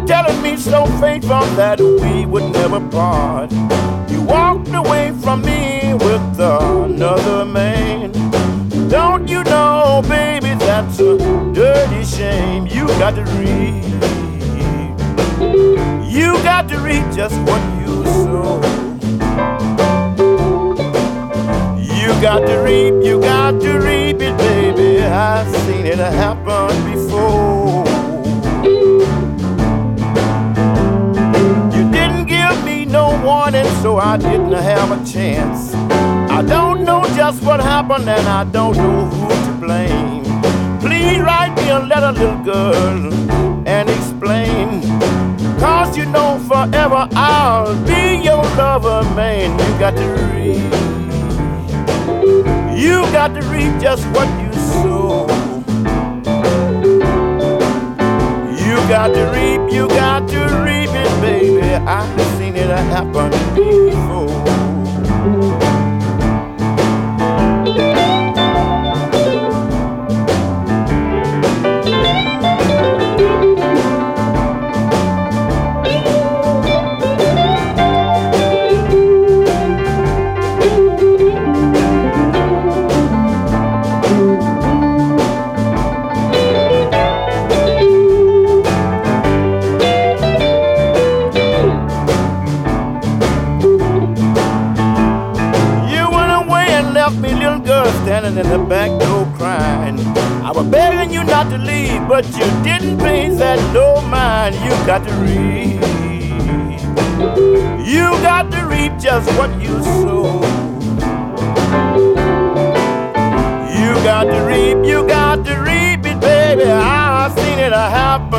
telling me so faithful that we would never part. You walked away from me with another man. Don't you know, baby, that's a dirty shame. You got to reap. You got to reap just what you sow. You got to reap, you got to reap it, baby. I've seen it happen before. You didn't give me no warning, so I didn't have a chance. I don't know just what happened, and I don't know who to blame. Please write me a letter, little girl, and explain. 'Cause you know forever I'll be your lover, man. You got to reap. You got to reap just what you sow. You got to reap, you got to reap it, baby. I've seen it happen before. Me, little girl, standing in the back door crying. I was begging you not to leave, but you didn't pay that no mind. You got to reap. You got to reap just what you sow. You got to reap, you got to reap it, baby. I've seen it happen